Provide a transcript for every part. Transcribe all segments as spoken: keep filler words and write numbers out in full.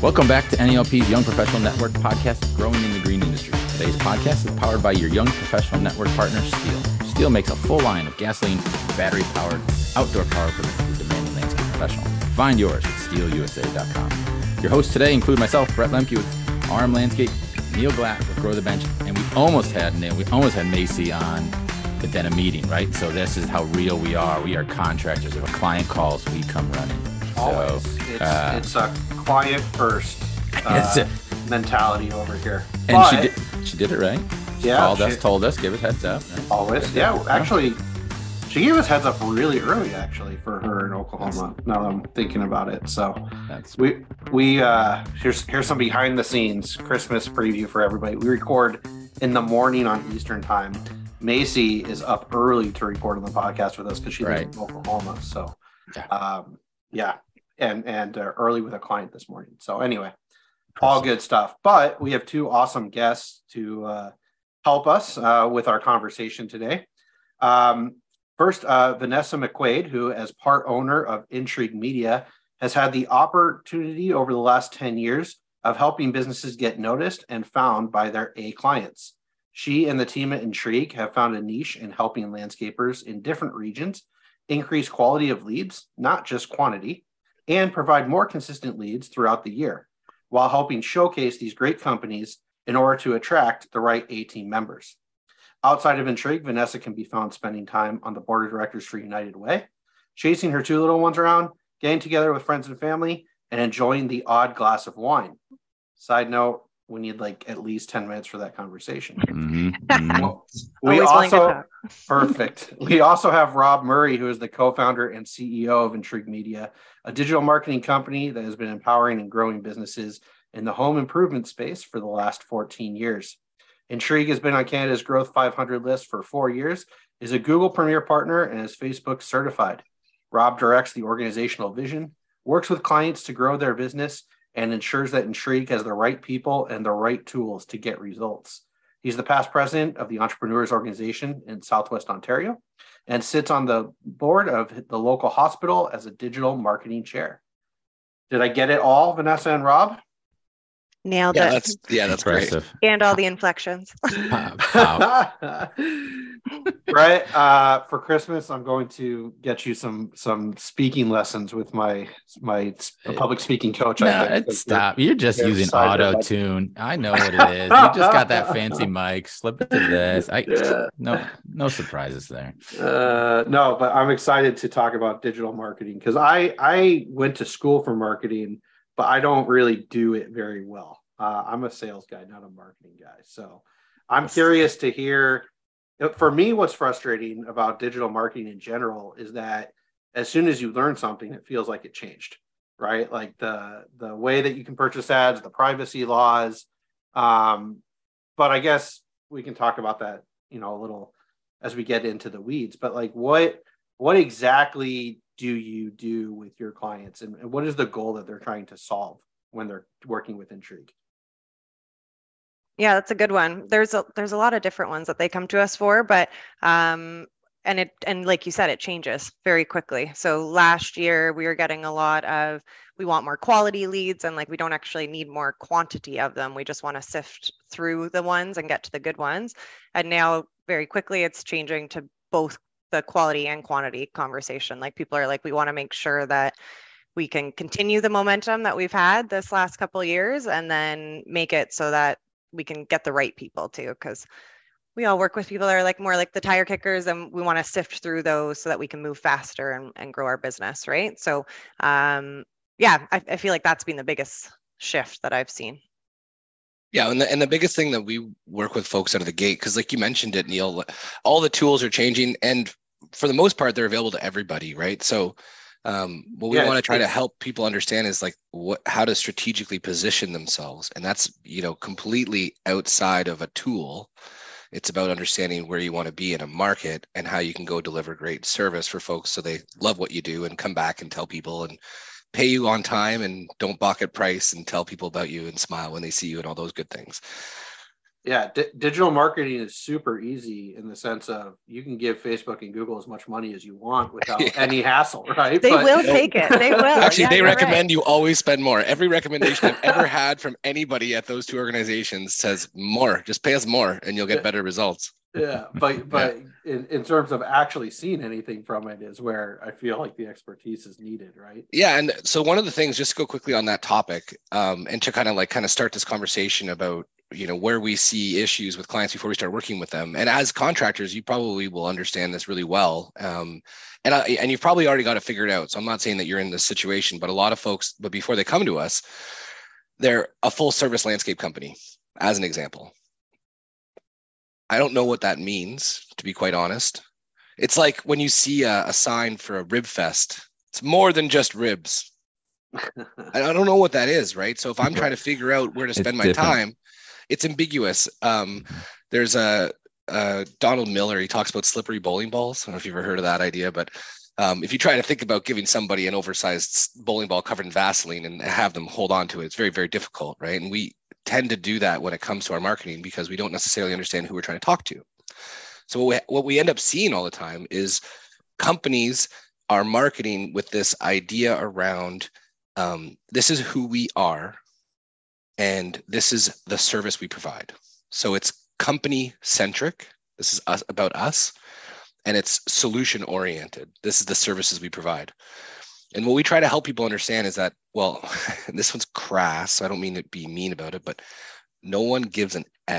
Welcome back to N A L P's Young Professional Network podcast, Growing in the Green Industry. Today's podcast is powered by your Young Professional Network partner, Steel. Steel makes a full line of gasoline, battery-powered, outdoor power products for demanding landscape professionals. Find yours at steel u s a dot com. Your hosts today include myself, Brett Lemke with R M Landscape, Neil Glatt with Grow the Bench, and we almost had Neil, we almost had Macy on the Denim meeting, right? So this is how real we are. We are contractors. If a client calls, we come running. Always. So, it's, uh, it's a client first uh, mentality over here. And but, she did she did it right. She yeah, called she, us, told us, give us heads up. Right? Always. Yeah, actually, she gave us heads up really early, actually, for her in Oklahoma. Now that I'm thinking about it. So That's we we uh here's here's some behind the scenes Christmas preview for everybody. We record in the morning on Eastern time. Macy is up early to record on the podcast with us because she lives right. in Oklahoma. So yeah. um yeah. and and uh, early with a client this morning. So anyway, all good stuff. But we have two awesome guests to uh, help us uh, with our conversation today. Um, first, uh, Vanessa McQuaid, who as part owner of Intrigue Media, has had the opportunity over the last ten years of helping businesses get noticed and found by their A clients. She and the team at Intrigue have found a niche in helping landscapers in different regions increase quality of leads, not just quantity, and provide more consistent leads throughout the year, while helping showcase these great companies in order to attract the right A-team members. Outside of Intrigue, Vanessa can be found spending time on the board of directors for United Way, chasing her two little ones around, getting together with friends and family, and enjoying the odd glass of wine. Side note, we need like at least ten minutes for that conversation. Mm-hmm. Mm-hmm. We also, perfect. We also have Rob Murray, who is the co-founder and C E O of Intrigue Media, a digital marketing company that has been empowering and growing businesses in the home improvement space for the last fourteen years. Intrigue has been on Canada's Growth five hundred list for four years, is a Google Premier Partner, and is Facebook certified. Rob directs the organizational vision, works with clients to grow their business, and ensures that Intrigue has the right people and the right tools to get results. He's the past president of the Entrepreneurs Organization in Southwest Ontario and sits on the board of the local hospital as a digital marketing chair. Did I get it all, Vanessa and Rob? Nailed yeah, it. That's, yeah, that's impressive. great. And all the inflections. Right. Uh, for Christmas, I'm going to get you some some speaking lessons with my my public speaking coach. No, I it's stop. You're just you're using excited auto about- tune. I know what it is. You just got that fancy mic. Slip it to this. I Yeah. no no surprises there. Uh, no, but I'm excited to talk about digital marketing because I I went to school for marketing, but I don't really do it very well. Uh, I'm a sales guy, not a marketing guy. So I'm curious to hear. For me, what's frustrating about digital marketing in general is that as soon as you learn something, it feels like it changed, right? Like the the way that you can purchase ads, the privacy laws. Um, but I guess we can talk about that, you know, a little as we get into the weeds. But like, what what exactly do you do with your clients, and, and what is the goal that they're trying to solve when they're working with Intrigue? Yeah, that's a good one. There's a there's a lot of different ones that they come to us for, but um and it and like you said, it changes very quickly. So last year we were getting a lot of we want more quality leads, and like we don't actually need more quantity of them. We just want to sift through the ones and get to the good ones. And now very quickly it's changing to both the quality and quantity conversation. Like people are like, we want to make sure that we can continue the momentum that we've had this last couple of years and then make it so that we can get the right people too, because we all work with people that are like more like the tire kickers, and we want to sift through those so that we can move faster and, and grow our business, right? So um, yeah, I, I feel like that's been the biggest shift that I've seen. Yeah, and the, and the biggest thing that we work with folks out of the gate, because like you mentioned it, Neil, all the tools are changing, and for the most part, they're available to everybody, right? So Um, what we yeah, want to try to help people understand is like what, how to strategically position themselves. And that's, you know, completely outside of a tool. It's about understanding where you want to be in a market and how you can go deliver great service for folks so they love what you do and come back and tell people and pay you on time and don't balk at price and tell people about you and smile when they see you and all those good things. Yeah, di- digital marketing is super easy in the sense of you can give Facebook and Google as much money as you want without Yeah. any hassle, right? They But will take it. They will. Actually, Yeah, they you're recommend right. you always spend more. Every recommendation I've ever had from anybody at those two organizations says more. Just pay us more, and you'll get better results. Yeah, but but in, in terms of actually seeing anything from it is where I feel like the expertise is needed, right? Yeah, and so one of the things, just to go quickly on that topic, um, and to kind of like kind of start this conversation about, you know, where we see issues with clients before we start working with them. And as contractors, you probably will understand this really well. Um, and I, and you've probably already got it figured out. So I'm not saying that you're in this situation, but a lot of folks, but before they come to us, they're a full service landscape company, as an example. I don't know what that means, to be quite honest. It's like when you see a, a sign for a rib fest, it's more than just ribs. I don't know what that is, right? So if I'm trying to figure out where to spend It's my different. time, it's ambiguous. Um, there's a, a Donald Miller, he talks about slippery bowling balls. I don't know if you've ever heard of that idea, but um, if you try to think about giving somebody an oversized bowling ball covered in Vaseline and have them hold on to it, it's very, very difficult, right? And we tend to do that when it comes to our marketing because we don't necessarily understand who we're trying to talk to. So what we, what we end up seeing all the time is companies are marketing with this idea around um, this is who we are and this is the service we provide. So it's company centric. This is us, about us, and it's solution oriented. This is the services we provide. And what we try to help people understand is that, well, this one's crass, so I don't mean to be mean about it, but no one gives an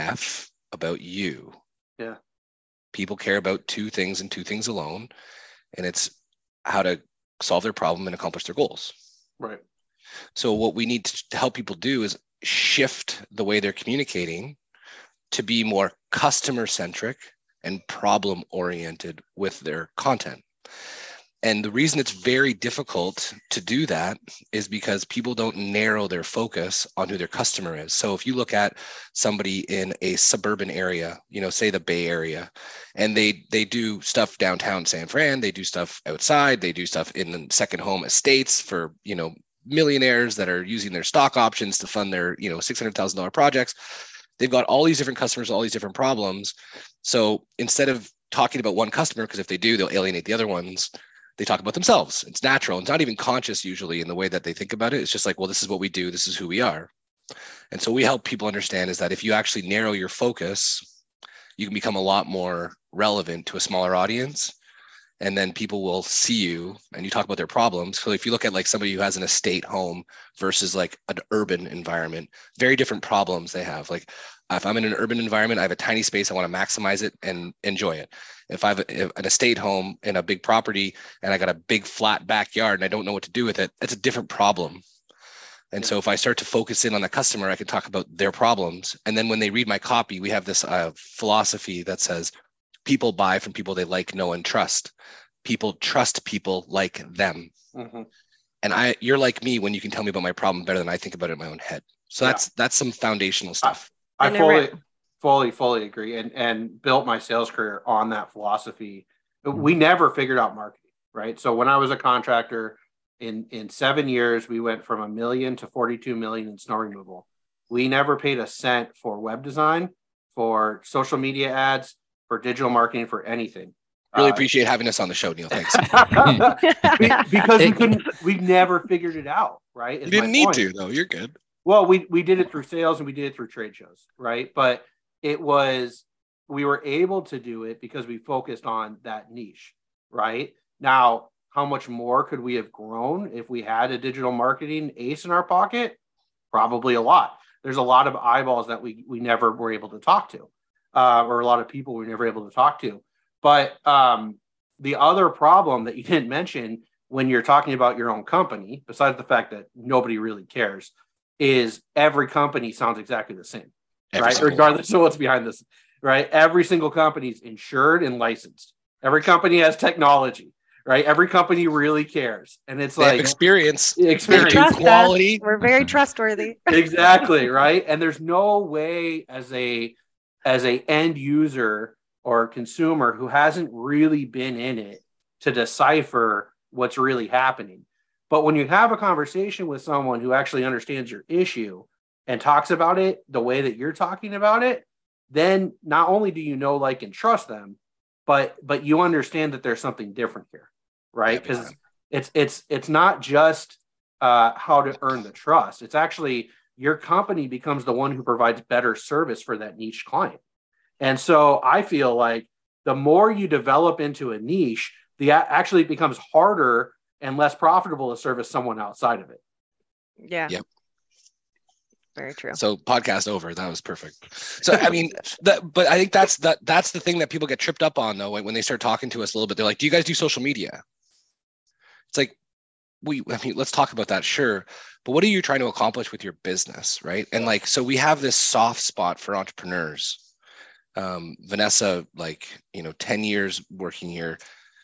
F about you. Yeah. People care about two things and two things alone, and it's how to solve their problem and accomplish their goals. Right. So what we need to help people do is shift the way they're communicating to be more customer centric and problem oriented with their content. And the reason it's very difficult to do that is because people don't narrow their focus on who their customer is. So if you look at somebody in a suburban area, you know, say the Bay Area, and they they do stuff downtown San Fran, they do stuff outside, they do stuff in the second home estates for, you know, millionaires that are using their stock options to fund their, you know, six hundred thousand dollars projects. They've got all these different customers, all these different problems. So instead of talking about one customer, because if they do, they'll alienate the other ones, they talk about themselves. It's natural. It's not even conscious usually in the way that they think about it. It's just like, well, this is what we do. This is who we are. And so we help people understand is that if you actually narrow your focus, you can become a lot more relevant to a smaller audience. And then people will see you and you talk about their problems. So if you look at like somebody who has an estate home versus like an urban environment, very different problems they have. Like if I'm in an urban environment, I have a tiny space, I want to maximize it and enjoy it. If I have a, an estate home in a big property and I got a big flat backyard and I don't know what to do with it, that's a different problem. And yeah. So if I start to focus in on the customer, I can talk about their problems. And then when they read my copy, we have this uh, philosophy that says people buy from people they like, know, and trust. People trust people like them. Mm-hmm. And I, you're like me when you can tell me about my problem better than I think about it in my own head. So yeah. that's that's some foundational stuff. I, I fully, fully, fully agree, and and built my sales career on that philosophy. We never figured out marketing, right? So when I was a contractor, in in seven years, we went from a million to forty-two million in snow removal. We never paid a cent for web design, for social media ads, for digital marketing, for anything. Really appreciate uh, having us on the show, Neil. Thanks. Because we couldn't, we never figured it out, right? You didn't need to, though. You're good. Well, we we did it through sales and we did it through trade shows, right? But it was, we were able to do it because we focused on that niche, right? Now, how much more could we have grown if we had a digital marketing ace in our pocket? Probably a lot. There's a lot of eyeballs that we we never were able to talk to, uh, or a lot of people we were never able to talk to. But um, the other problem that you didn't mention when you're talking about your own company, besides the fact that nobody really cares, is every company sounds exactly the same, every right? Regardless one. Of what's behind this, right? Every single company is insured and licensed. Every company has technology, right? Every company really cares. And it's they like have experience, experience, quality. Us. We're very trustworthy. Exactly, right? And there's no way as a as a end user or consumer who hasn't really been in it to decipher what's really happening. But when you have a conversation with someone who actually understands your issue and talks about it the way that you're talking about it, then not only do you know, like, and trust them, but but you understand that there's something different here, right? Because it's it's it's not just uh, how to earn the trust. It's actually your company becomes the one who provides better service for that niche client. And so I feel like the more you develop into a niche, the actually becomes harder and less profitable to service someone outside of it. Yeah. Yep. Very true. So podcast over. That was perfect. So, I mean, that, but I think that's that that's the thing that people get tripped up on though, when, when they start talking to us a little bit. They're like, do you guys do social media? It's like, we, I mean, let's talk about that. Sure. But what are you trying to accomplish with your business? Right. And like, so we have this soft spot for entrepreneurs. Um, Vanessa, like, you know, ten years working here.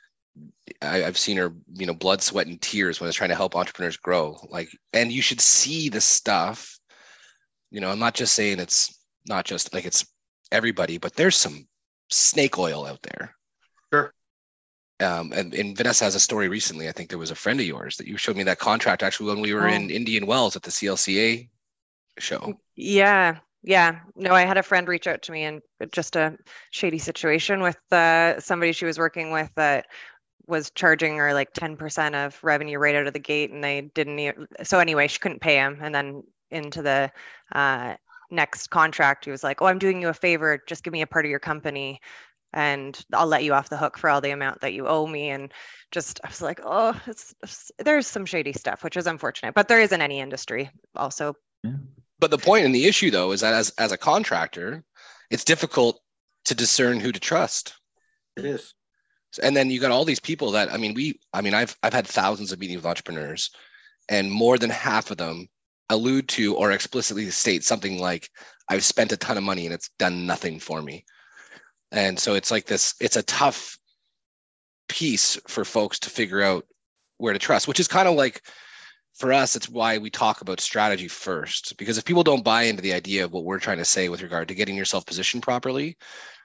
I, I've seen her, you know, blood, sweat, and tears when I was trying to help entrepreneurs grow. Like, and you should see the stuff. You know, I'm not just saying it's not just like it's everybody, but there's some snake oil out there. Sure. Um, and, and Vanessa has a story recently. I think there was a friend of yours that you showed me that contract actually when we were oh. in Indian Wells at the C L C A show. Yeah. Yeah. No, I had a friend reach out to me and just a shady situation with uh, somebody she was working with that was charging her like ten percent of revenue right out of the gate. And they didn't, even, so anyway, she couldn't pay him. And then into the uh, next contract, he was like, oh, I'm doing you a favor. Just give me a part of your company and I'll let you off the hook for all the amount that you owe me. And just, I was like, oh, it's, it's, there's some shady stuff, which is unfortunate, but there is in any industry also. Yeah. But the point and the issue though, is that as, as a contractor, it's difficult to discern who to trust. It is. And then you got all these people that, I mean, we, I mean, I've, I've had thousands of meetings with entrepreneurs and more than half of them allude to or explicitly state something like, I've spent a ton of money and it's done nothing for me. And so it's like this, it's a tough piece for folks to figure out where to trust, which is kind of like, for us, it's why we talk about strategy first, because if people don't buy into the idea of what we're trying to say with regard to getting yourself positioned properly,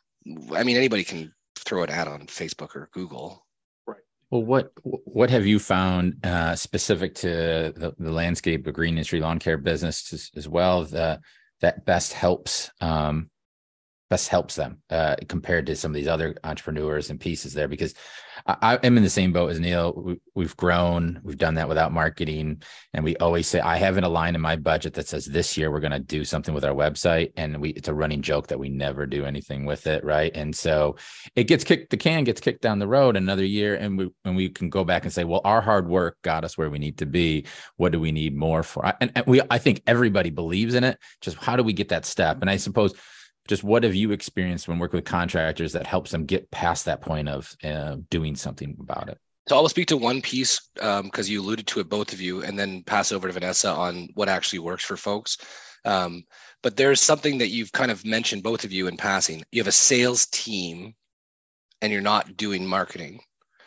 I mean, anybody can throw an ad on Facebook or Google. Right. Well, what what have you found uh, specific to the, the landscape, the green industry, lawn care business as, as well, the, that best helps um, best helps them uh, compared to some of these other entrepreneurs and pieces there? Because I, I am in the same boat as Neil. We, we've grown, we've done that without marketing. And we always say, I have a line in my budget that says this year we're going to do something with our website. And we, it's a running joke that we never do anything with it. Right. And so it gets kicked, the can gets kicked down the road another year. And we, and we can go back and say, well, our hard work got us where we need to be. What do we need more for? And, and we, I think everybody believes in it. Just how do we get that step? And I suppose, just what have you experienced when working with contractors that helps them get past that point of uh, doing something about it? So I'll speak to one piece because um, you alluded to it, both of you, and then pass over to Vanessa on what actually works for folks. Um, but there's something that you've kind of mentioned, both of you, in passing. You have a sales team and you're not doing marketing.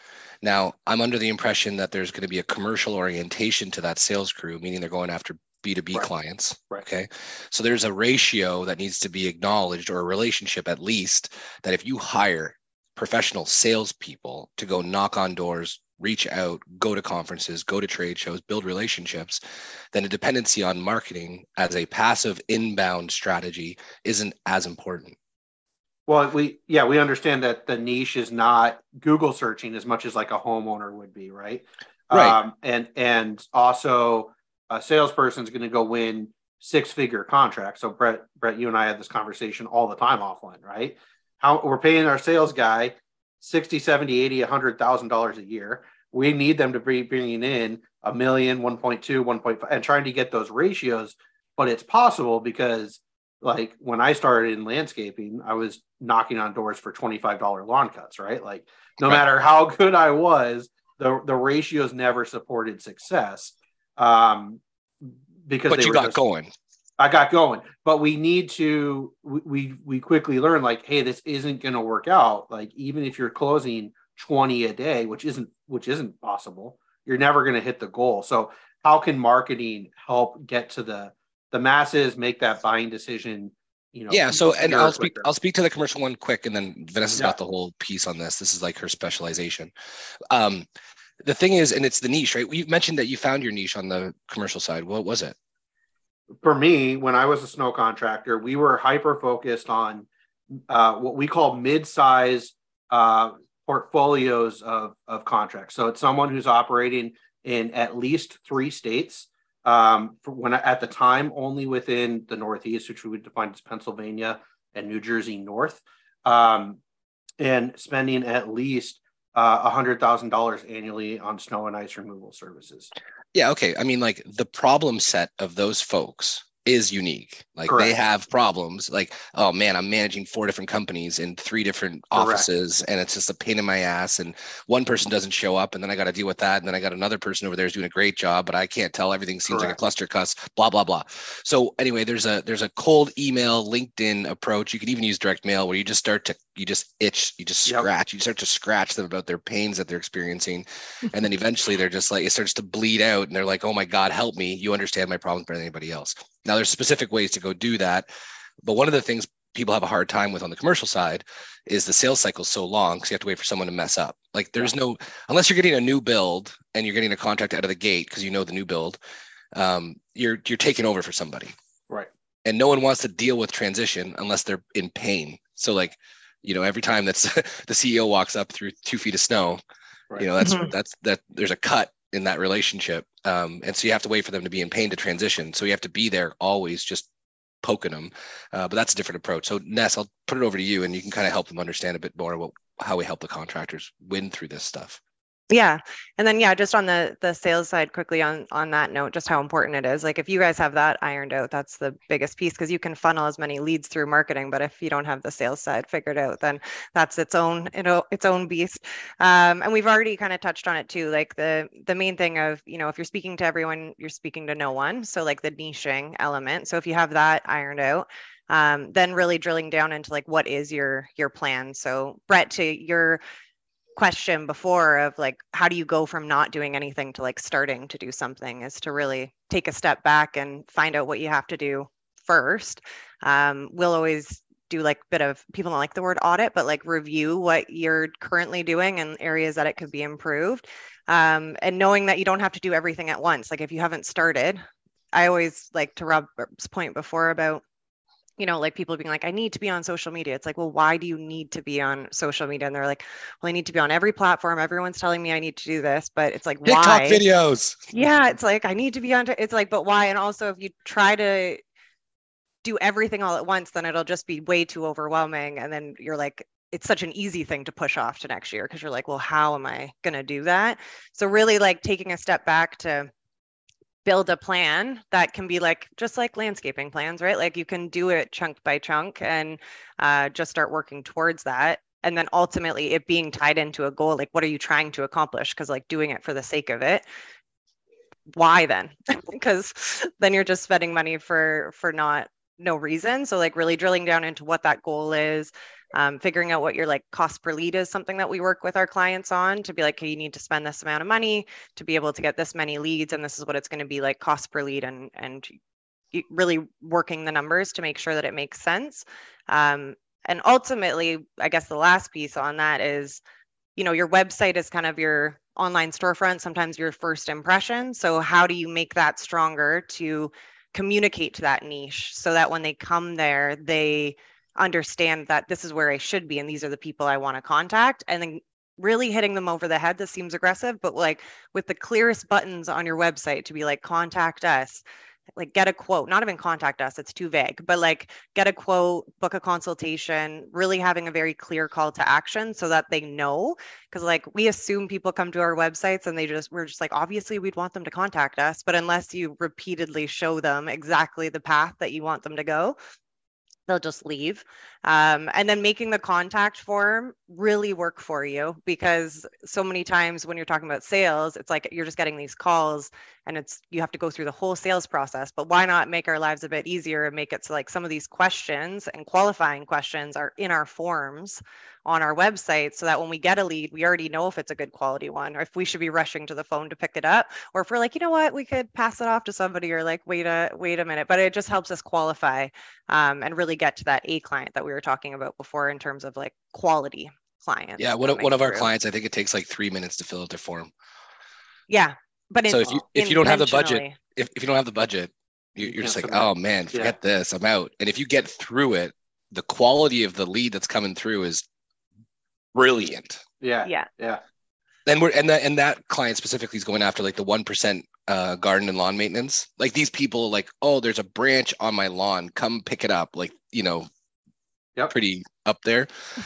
Now, I'm under the impression that there's going to be a commercial orientation to that sales crew, meaning they're going after B two B right. clients. Right. Okay. So there's a ratio that needs to be acknowledged, or a relationship at least, that if you hire professional salespeople to go knock on doors, reach out, go to conferences, go to trade shows, build relationships, then a dependency on marketing as a passive inbound strategy isn't as important. Well, we, yeah, we understand that the niche is not Google searching as much as like a homeowner would be. Right. Right. Um, and, and also, a salesperson is going to go win six-figure contracts. So Brett, Brett, you and I had this conversation all the time offline, right? How we're paying our sales guy sixty, seventy, eighty, a hundred thousand dollars a year. We need them to be bringing in a million, one point two, one point five, and trying to get those ratios. But it's possible because, like, when I started in landscaping, I was knocking on doors for twenty-five dollars lawn cuts, right? Like, no right. matter how good I was, the the ratios never supported success. Um, because but they you were got just, going. I got going, but we need to, we, we, we quickly learn like, hey, this isn't going to work out. Like, even if you're closing twenty a day, which isn't, which isn't possible, you're never going to hit the goal. So how can marketing help get to the, the masses, make that buying decision? You know, yeah. So, and I'll speak, quicker. I'll speak to the commercial one quick, and then Vanessa's yeah. got the whole piece on this. This is like her specialization. Um, The thing is, and it's the niche, right? You mentioned that you found your niche on the commercial side. What was it? For me, when I was a snow contractor, we were hyper focused on uh, what we call mid-size uh, portfolios of, of contracts. So it's someone who's operating in at least three states. Um, for when at the time only within the Northeast, which we would define as Pennsylvania and New Jersey North, um, and spending at least uh, one hundred thousand dollars annually on snow and ice removal services. Yeah, okay. I mean, like the problem set of those folks is unique. Like Correct. They have problems like, oh man, I'm managing four different companies in three different offices. Correct. And it's just a pain in my ass. And one person doesn't show up and then I got to deal with that. And then I got another person over there who's doing a great job, but I can't tell. Everything seems Correct. Like a cluster cuss, blah, blah, blah. So anyway, there's a, there's a cold email, LinkedIn approach. You can even use direct mail where you just start to, you just itch, you just yep. scratch, you start to scratch them about their pains that they're experiencing. And then eventually they're just like, it starts to bleed out and they're like, oh my God, help me. You understand my problems better than anybody else. Now, there's specific ways to go do that. But one of the things people have a hard time with on the commercial side is the sales cycle is so long because you have to wait for someone to mess up. Like there's yeah. no, unless you're getting a new build and you're getting a contract out of the gate because you know the new build, um, you're you're taking over for somebody. Right. And no one wants to deal with transition unless they're in pain. So like, you know, every time that's the C E O walks up through two feet of snow, right. you know, that's, mm-hmm. that's, that there's a cut in that relationship. Um, and so you have to wait for them to be in pain to transition. So you have to be there always just poking them. Uh, but that's a different approach. So Ness, I'll put it over to you and you can kind of help them understand a bit more about how we help the contractors win through this stuff. Yeah. And then, yeah, just on the the sales side quickly on, on that note, just how important it is. Like if you guys have that ironed out, that's the biggest piece because you can funnel as many leads through marketing. But if you don't have the sales side figured out, then that's its own, you know, its own beast. Um, and we've already kind of touched on it too. Like the, the main thing of, you know, if you're speaking to everyone, you're speaking to no one. So like the niching element. So if you have that ironed out, um, then really drilling down into like, what is your, your plan? So Brett, to your question before of like, how do you go from not doing anything to like starting to do something is to really take a step back and find out what you have to do first. Um, we'll always do like a bit of, people don't like the word audit, but like review what you're currently doing and areas that it could be improved. Um, and knowing that you don't have to do everything at once. Like if you haven't started, I always like to Rob's point before about, you know, like people being like, I need to be on social media. It's like, well, why do you need to be on social media? And they're like, well, I need to be on every platform. Everyone's telling me I need to do this, but it's like, TikTok why? videos. Yeah. It's like, I need to be on, t- it's like, but why? And also if you try to do everything all at once, then it'll just be way too overwhelming. And then you're like, it's such an easy thing to push off to next year. Cause you're like, well, how am I going to do that? So really like taking a step back to build a plan that can be like, just like landscaping plans, right? Like you can do it chunk by chunk and uh, just start working towards that. And then ultimately it being tied into a goal, like what are you trying to accomplish? Because like doing it for the sake of it, why then? Because then you're just spending money for, for not, no reason. So like really drilling down into what that goal is, um, figuring out what your like cost per lead is something that we work with our clients on to be like, hey, you need to spend this amount of money to be able to get this many leads. And this is what it's going to be like cost per lead and, and really working the numbers to make sure that it makes sense. Um, and ultimately, I guess the last piece on that is, you know, your website is kind of your online storefront, sometimes your first impression. So how do you make that stronger to communicate to that niche so that when they come there, they understand that this is where I should be and these are the people I want to contact, and then really hitting them over the head. This seems aggressive, but like with the clearest buttons on your website to be like, contact us, like get a quote, not even contact us, it's too vague, but like get a quote, book a consultation, really having a very clear call to action so that they know. Because like we assume people come to our websites and they just, we're just like, obviously we'd want them to contact us, but unless you repeatedly show them exactly the path that you want them to go, they'll just leave. Um, and then making the contact form really work for you, because so many times when you're talking about sales, it's like you're just getting these calls and it's, you have to go through the whole sales process. But why not make our lives a bit easier and make it so like some of these questions and qualifying questions are in our forms on our website, so that when we get a lead, we already know if it's a good quality one, or if we should be rushing to the phone to pick it up, or if we're like, you know what, we could pass it off to somebody, or like, wait a wait a minute. But it just helps us qualify um, and really get to that A client that we were talking about before in terms of like quality clients. Yeah, one of, one of our clients, I think it takes like three minutes to fill out their form. Yeah, but so if you if you don't have the budget, if, if you don't have the budget, you, you're just like, oh man, forget yeah. this, I'm out. And if you get through it the quality of the lead that's coming through is brilliant. Yeah. Yeah. Yeah. And we're and that and that client specifically is going after like the one percent uh, garden and lawn maintenance. Like these people, like, oh, there's a branch on my lawn, come pick it up. Like, you know, Yep. pretty up there.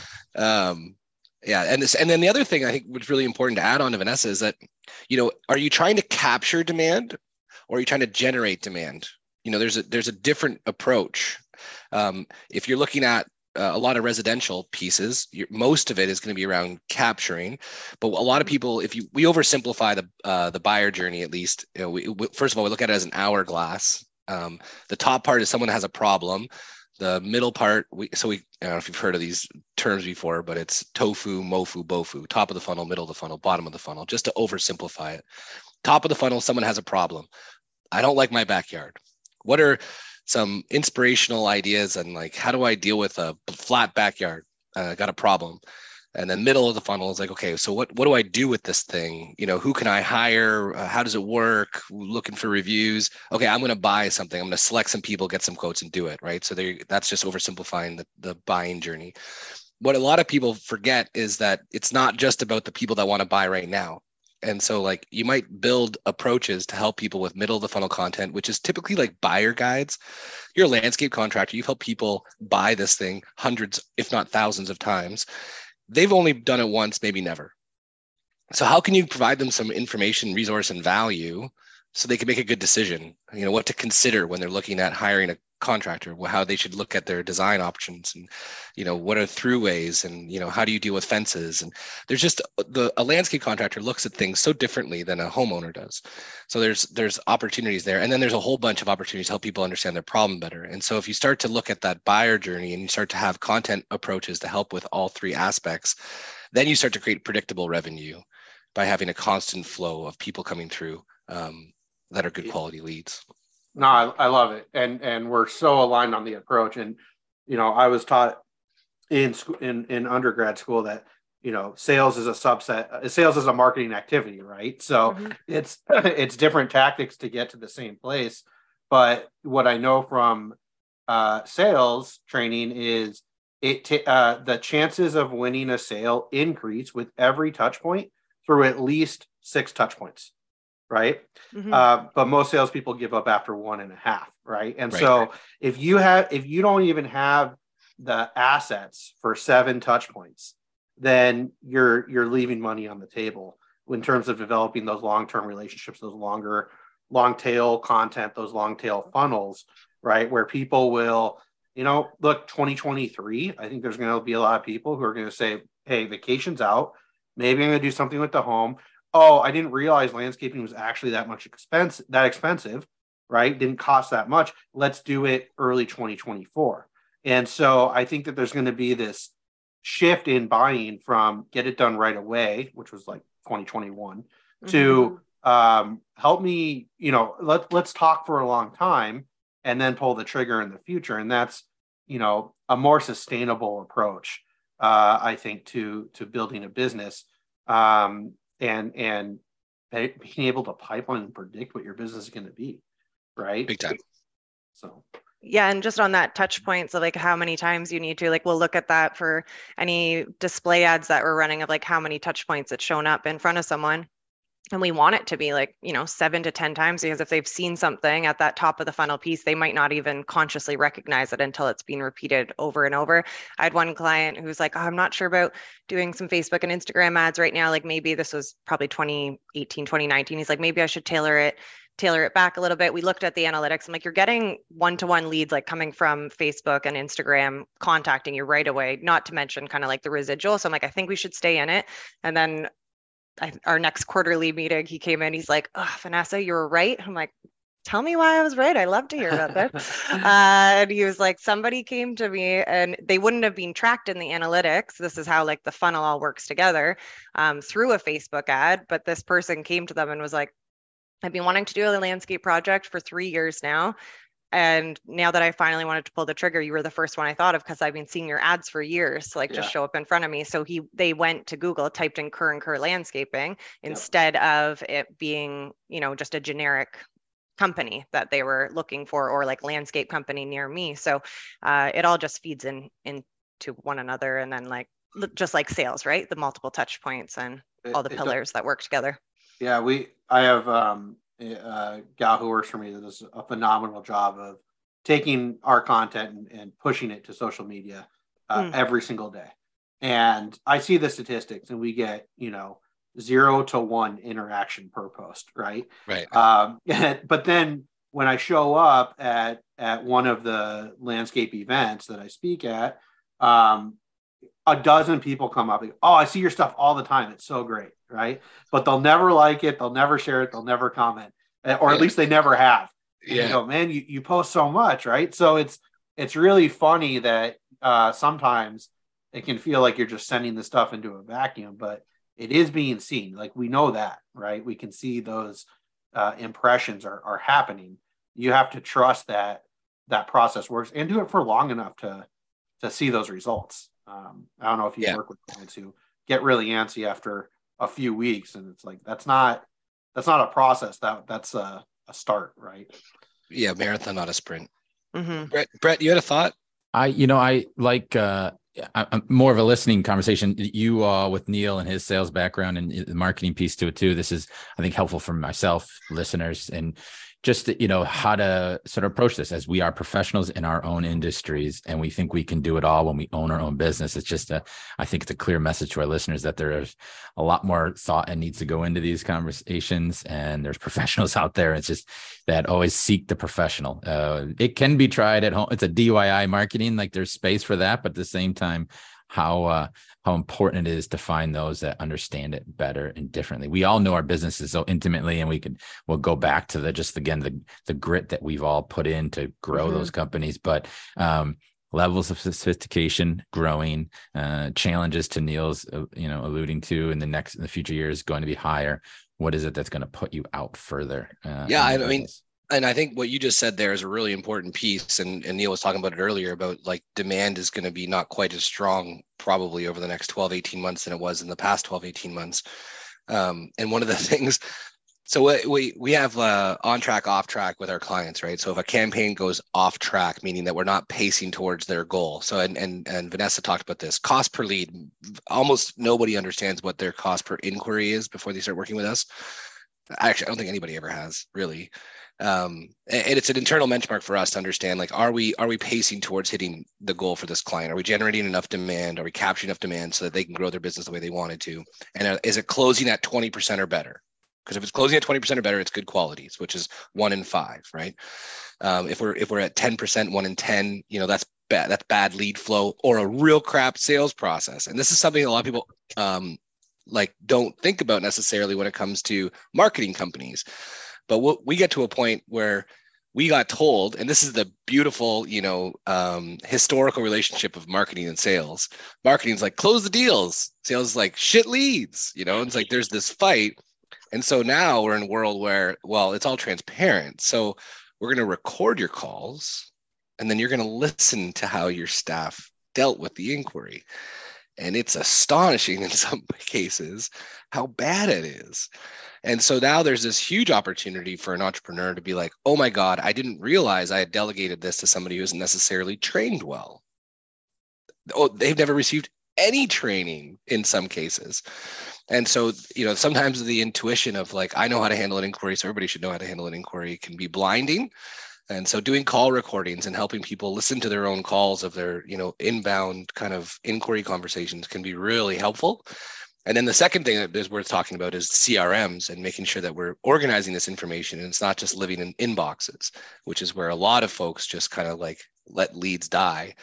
Um, yeah, and this, and then the other thing I think was really important to add on to Vanessa is that, you know, are you trying to capture demand or are you trying to generate demand? You know, there's a there's a different approach. Um, if you're looking at uh, a lot of residential pieces, you're, most of it is going to be around capturing. But a lot of people, if you we oversimplify the uh, the buyer journey, at least, you know, we, we, first of all, we look at it as an hourglass. Um, the top part is someone has a problem. The middle part, we so we I don't know if you've heard of these terms before, but it's tofu, mofu, bofu. Top of the funnel, middle of the funnel, bottom of the funnel. Just to oversimplify it. Top of the funnel, someone has a problem. I don't like my backyard. What are some inspirational ideas and like, how do I deal with a flat backyard? I uh, got a problem. And then middle of the funnel is like, okay, so what, what do I do with this thing? You know, who can I hire? Uh, how does it work? Looking for reviews. Okay, I'm going to buy something. I'm going to select some people, get some quotes and do it, right? So there, that's just oversimplifying the, the buying journey. What a lot of people forget is that it's not just about the people that want to buy right now. And so like you might build approaches to help people with middle of the funnel content, which is typically like buyer guides. You're a landscape contractor. You've helped people buy this thing hundreds, if not thousands of times. They've only done it once, maybe never. So how can you provide them some information, resource, and value so they can make a good decision? You know, what to consider when they're looking at hiring a contractor, how they should look at their design options, and, you know, what are throughways, and, you know, how do you deal with fences? And there's just the a landscape contractor looks at things so differently than a homeowner does. So there's there's opportunities there, and then there's a whole bunch of opportunities to help people understand their problem better. And so if you start to look at that buyer journey and you start to have content approaches to help with all three aspects, then you start to create predictable revenue by having a constant flow of people coming through um, that are good quality leads. No, I, I love it. And, and we're so aligned on the approach. And, you know, I was taught in school, in, in undergrad school that, you know, sales is a subset, sales is a marketing activity, right? So mm-hmm. it's, it's different tactics to get to the same place. But what I know from uh, sales training is it, t- uh, the chances of winning a sale increase with every touch point through at least six touch points. Right. Mm-hmm. Uh, but most salespeople give up after one and a half. Right. And right. so if you have, if you don't even have the assets for seven touch points, then you're, you're leaving money on the table in terms of developing those long-term relationships, those longer, long tail content, those long tail funnels, right. Where people will, you know, look, twenty twenty-three, I think there's going to be a lot of people who are going to say, hey, vacation's out. Maybe I'm going to do something with the home. Oh, I didn't realize landscaping was actually that much expense, that expensive, right? Didn't cost that much. Let's do it early twenty twenty-four. And so I think that there's going to be this shift in buying from get it done right away, which was like twenty twenty-one, mm-hmm. to um, help me, you know, let, let's talk for a long time and then pull the trigger in the future. And that's, you know, a more sustainable approach, uh, I think, to, to building a business. Um, and and being able to pipeline and predict what your business is going to be, right? Big time. So yeah, and just on that touch points of like how many times you need to, like, we'll look at that for any display ads that we're running of like how many touch points it's shown up in front of someone. And we want it to be like, you know, seven to ten times, because if they've seen something at that top of the funnel piece, they might not even consciously recognize it until it's being repeated over and over. I had one client who was like, oh, I'm not sure about doing some Facebook and Instagram ads right now. Like maybe this was probably twenty eighteen, twenty nineteen. He's like, maybe I should tailor it, tailor it back a little bit. We looked at the analytics. I'm like, you're getting one-to-one leads like coming from Facebook and Instagram contacting you right away, not to mention kind of like the residual. So I'm like, I think we should stay in it. And then I, our next quarterly meeting, he came in, he's like, oh, Vanessa, you were right. I'm like, tell me why I was right. I love to hear about this. uh, and he was like, somebody came to me and they wouldn't have been tracked in the analytics. This is how like the funnel all works together um, through a Facebook ad. But this person came to them and was like, I've been wanting to do a landscape project for three years now. And now that I finally wanted to pull the trigger, you were the first one I thought of because I've been seeing your ads for years, so like yeah. just show up in front of me. So he, they went to Google, typed in Kerr and Kerr landscaping instead yep. of it being, you know, just a generic company that they were looking for, or like landscape company near me. So uh, it all just feeds in into one another. And then like, just like sales, right? The multiple touch points and It, all the it pillars that work together. Yeah, we. I have um, a gal who works for me that does a phenomenal job of taking our content and, and pushing it to social media uh, mm. every single day. And I see the statistics, and we get you know zero to one interaction per post, right? Right. Um, and, but then when I show up at at one of the landscape events that I speak at, um, a dozen people come up and go, oh, I see your stuff all the time. It's so great, right? But they'll never like it. They'll never share it. They'll never comment, or at yeah. least they never have. And yeah. you go, man, you, you post so much, right? So it's it's really funny that uh, sometimes it can feel like you're just sending the stuff into a vacuum, but it is being seen. Like we know that, right? We can see those uh, impressions are, are happening. You have to trust that that process works and do it for long enough to to see those results. Um, I don't know if you yeah. work with clients who get really antsy after a few weeks, and it's like that's not that's not a process. That that's a, a start, right? Yeah, marathon, not a sprint. Mm-hmm. Brett, Brett, you had a thought? I, you know, I like uh, I'm more of a listening conversation. You uh, with Neil and his sales background and the marketing piece to it too. This is, I think, helpful for myself, listeners, and just, you know, how to sort of approach this as we are professionals in our own industries and we think we can do it all when we own our own business. It's just a, I think it's a clear message to our listeners that there's a lot more thought and needs to go into these conversations, and there's professionals out there. It's just that always seek the professional. Uh, it can be tried at home. It's a D I Y marketing, like there's space for that, but at the same time, how uh, how important it is to find those that understand it better and differently. We all know our businesses so intimately, and we can we'll go back to the just again the the grit that we've all put in to grow mm-hmm. those companies. But um, levels of sophistication growing, uh, challenges to Neil's uh, you know alluding to in the next in the future years going to be higher. What is it that's going to put you out further? Uh, yeah, I mean. And I think what you just said there is a really important piece. And, and Neil was talking about it earlier about like demand is going to be not quite as strong probably over the next twelve, eighteen months than it was in the past twelve, eighteen months. Um, and one of the things, so we, we have uh, on track, off track with our clients, right? So if a campaign goes off track, meaning that we're not pacing towards their goal. So, and, and, and Vanessa talked about this, cost per lead, almost nobody understands what their cost per inquiry is before they start working with us. Actually, I don't think anybody ever has really. Um, and it's an internal benchmark for us to understand, like, are we, are we pacing towards hitting the goal for this client? Are we generating enough demand? Are we capturing enough demand so that they can grow their business the way they wanted to? And is it closing at twenty percent or better? Because if it's closing at twenty percent or better, it's good qualities, which is one in five, right? Um, if we're, if we're at ten percent, one in ten, you know, that's bad, that's bad lead flow or a real crap sales process. And this is something a lot of people, um, like don't think about necessarily when it comes to marketing companies. But we'll, we get to a point where we got told, and this is the beautiful, you know, um, historical relationship of marketing and sales. Marketing is like, close the deals. Sales is like, shit leads, you know, it's like there's this fight. And so now we're in a world where, well, it's all transparent. So we're going to record your calls, and then you're going to listen to how your staff dealt with the inquiry. And it's astonishing in some cases how bad it is. And so now there's this huge opportunity for an entrepreneur to be like, oh my God, I didn't realize I had delegated this to somebody who isn't necessarily trained well. Oh, they've never received any training in some cases. And so, you know, sometimes the intuition of like, I know how to handle an inquiry, so everybody should know how to handle an inquiry, can be blinding. And so doing call recordings and helping people listen to their own calls of their, you know, inbound kind of inquiry conversations can be really helpful. And then the second thing that is worth talking about is C R Ms and making sure that we're organizing this information, and it's not just living in inboxes, which is where a lot of folks just kind of like let leads die.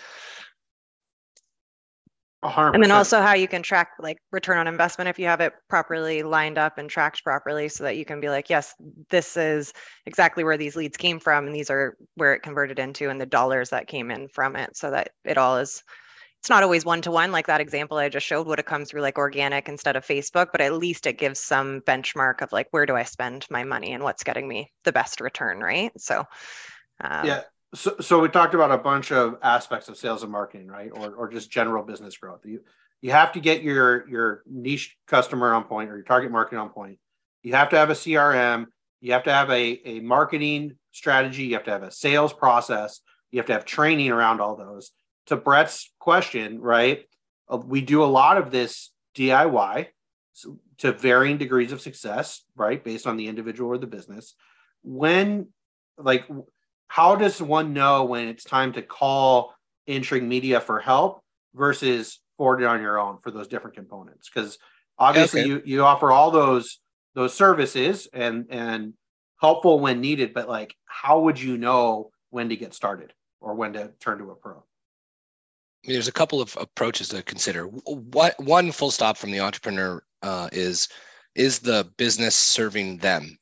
one hundred percent. And then also how you can track like return on investment if you have it properly lined up and tracked properly, so that you can be like, yes, this is exactly where these leads came from, and these are where it converted into and the dollars that came in from it, so that it all is, it's not always one-to-one. Like that example I just showed would have come through like organic instead of Facebook, but at least it gives some benchmark of like, where do I spend my money and what's getting me the best return, right? So um, yeah. So, so we talked about a bunch of aspects of sales and marketing, right? Or, or just general business growth. You, you have to get your, your niche customer on point, or your target market on point. You have to have a C R M. You have to have a, a marketing strategy. You have to have a sales process. You have to have training around all those. To Brett's question, right? Uh, we do a lot of this D I Y so, to varying degrees of success, right? Based on the individual or the business. When, like, how does one know when it's time to call Intrig Media for help versus forward it on your own for those different components? Because obviously okay. you you offer all those those services and and helpful when needed, but like, how would you know when to get started or when to turn to a pro? I mean, there's a couple of approaches to consider. What one full stop from the entrepreneur uh, is is the business serving them,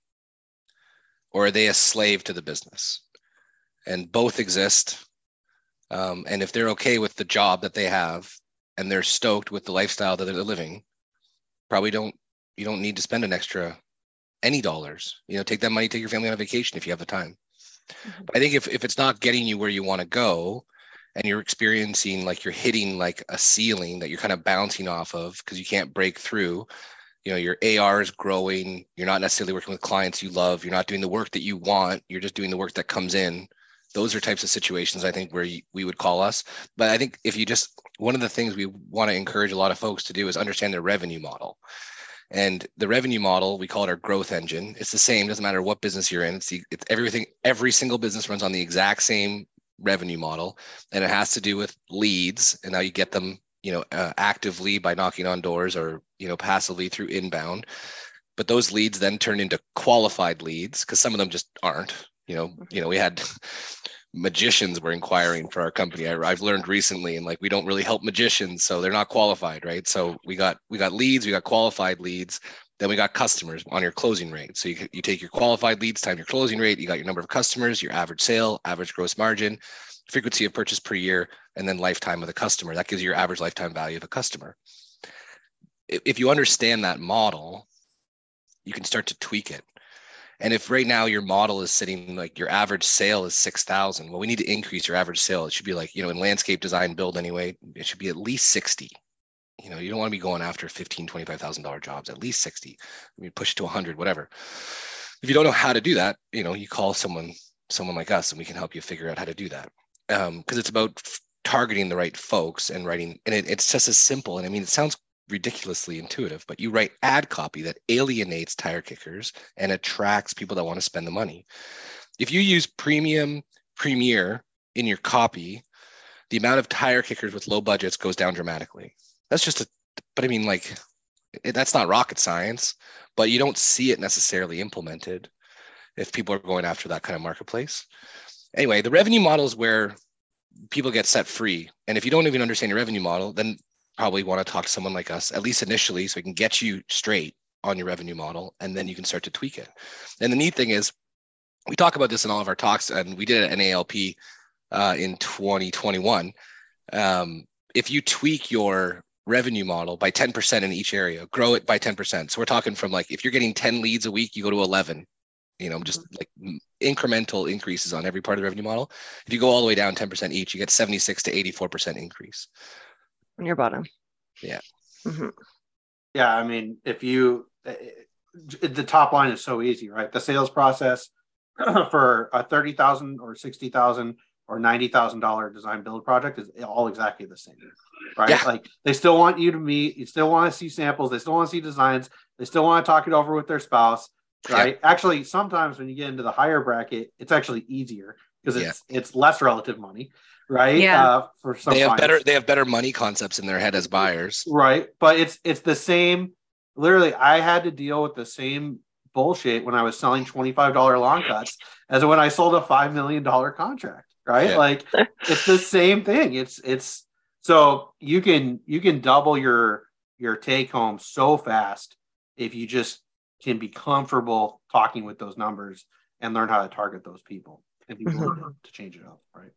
or are they a slave to the business? And both exist. Um, and if they're okay with the job that they have and they're stoked with the lifestyle that they're living, probably don't you don't need to spend an extra any dollars. You know, take that money, take your family on a vacation if you have the time. Mm-hmm. But I think if, if it's not getting you where you want to go and you're experiencing like you're hitting like a ceiling that you're kind of bouncing off of because you can't break through, you know, your A R is growing, you're not necessarily working with clients you love, you're not doing the work that you want, you're just doing the work that comes in. Those are types of situations, I think, where you, we would call us. But I think if you just, one of the things we want to encourage a lot of folks to do is understand their revenue model. And the revenue model, we call it our growth engine. It's the same, doesn't matter what business you're in. It's, the, it's everything, every single business runs on the exact same revenue model. And it has to do with leads. And now you get them, you know, uh, actively by knocking on doors or, you know, passively through inbound. But those leads then turn into qualified leads because some of them just aren't. You know, you know, we had magicians were inquiring for our company. I, I've learned recently, and like we don't really help magicians, so they're not qualified, right? So we got we got leads, we got qualified leads, then we got customers on your closing rate. So you you take your qualified leads times your closing rate, you got your number of customers, your average sale, average gross margin, frequency of purchase per year, and then lifetime of the customer. That gives you your average lifetime value of a customer. If you understand that model, you can start to tweak it. And if right now your model is sitting like your average sale is six thousand, well, we need to increase your average sale. It should be like, you know, in landscape design build anyway, it should be at least sixty. You know, you don't want to be going after fifteen thousand dollars, twenty-five thousand dollars jobs, at least sixty. I mean, push it to one hundred, whatever. If you don't know how to do that, you know, you call someone, someone like us, and we can help you figure out how to do that. Um, because it's about f- targeting the right folks and writing, and it, it's just as simple. And I mean, it sounds ridiculously intuitive, but you write ad copy that alienates tire kickers and attracts people that want to spend the money. If you use premium premier in your copy, the amount of tire kickers with low budgets goes down dramatically. That's just a, but I mean, like, it, that's not rocket science, but you don't see it necessarily implemented if people are going after that kind of marketplace. Anyway, the revenue model is where people get set free. And if you don't even understand your revenue model, then probably want to talk to someone like us, at least initially, so we can get you straight on your revenue model, and then you can start to tweak it. And the neat thing is, we talk about this in all of our talks, and we did it at N A L P uh, in twenty twenty-one. Um, if you tweak your revenue model by ten percent in each area, grow it by ten percent. So we're talking from like, if you're getting ten leads a week, you go to eleven, you know, just like incremental increases on every part of the revenue model. If you go all the way down ten percent each, you get seventy-six to eighty-four percent increase. On your bottom. Yeah. Mm-hmm. Yeah. I mean, if you, the top line is so easy, right? The sales process for a thirty thousand or sixty thousand or ninety thousand dollars design build project is all exactly the same, right? Yeah. Like they still want you to meet, you still want to see samples. They still want to see designs. They still want to talk it over with their spouse, right? Yeah. Actually, sometimes when you get into the higher bracket, it's actually easier because it's, yeah. it's less relative money. Right. Yeah. Uh, for some they have clients. better they have better money concepts in their head as buyers. Right. But it's it's the same. Literally, I had to deal with the same bullshit when I was selling twenty-five dollars long cuts as when I sold a five million dollars contract. Right. Yeah. Like it's the same thing. It's it's so you can you can double your your take home so fast if you just can be comfortable talking with those numbers and learn how to target those people and be willing mm-hmm. to change it up. Right.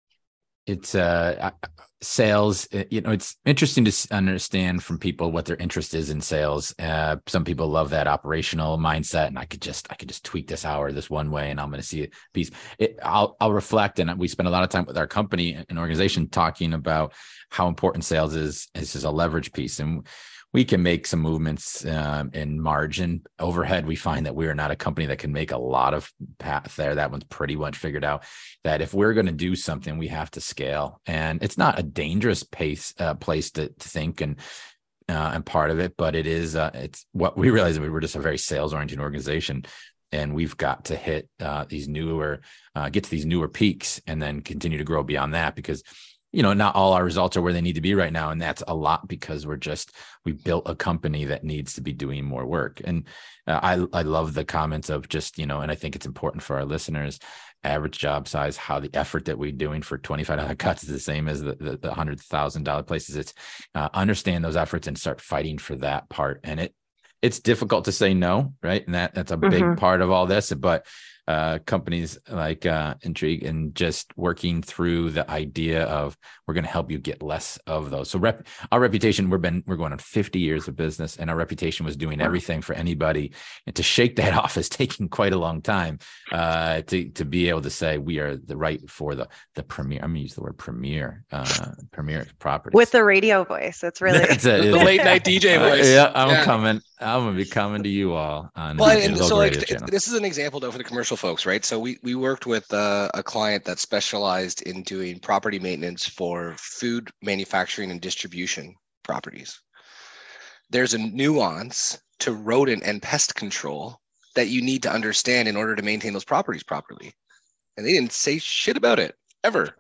It's uh sales, you know, it's interesting to understand from people what their interest is in sales. Uh, some people love that operational mindset, and I could just I could just tweak this hour this one way, and I'm going to see a piece. It, I'll I'll reflect, and we spend a lot of time with our company and organization talking about how important sales is. This is a leverage piece, and we can make some movements um, in margin. Overhead, we find that we are not a company that can make a lot of path there. That one's pretty much figured out, that if we're going to do something, we have to scale. And it's not a dangerous pace uh, place to, to think and uh, and part of it, but it is, uh, it's what we realize that we were just a very sales-oriented organization. And we've got to hit uh, these newer, uh, get to these newer peaks and then continue to grow beyond that, because you know, not all our results are where they need to be right now. And that's a lot because we're just, we built a company that needs to be doing more work. And uh, I, I love the comments of just, you know, and I think it's important for our listeners, average job size, how the effort that we're doing for twenty-five dollars cuts is the same as the, the, the one hundred thousand dollars places. It's uh, understand those efforts and start fighting for that part. And it, it's difficult to say no, right? And that that's a big mm-hmm. part of all this, but uh, companies like uh, Intrigue and just working through the idea of we're going to help you get less of those. So rep, our reputation, we've been, we're going on fifty years of business, and our reputation was doing everything for anybody. And to shake that off is taking quite a long time uh, to, to be able to say we are the right for the, the premier, I'm going to use the word premier, uh, premier properties. With the radio voice. It's really That's a, the late night D J voice. Uh, yeah, I'm yeah. coming. I'm going to be coming to you all on well, the and local so like, radio channel. This is an example though for the commercial folks, right? So we we worked with uh, a client that specialized in doing property maintenance for food manufacturing and distribution properties. There's a nuance to rodent and pest control that you need to understand in order to maintain those properties properly. And they didn't say shit about it ever.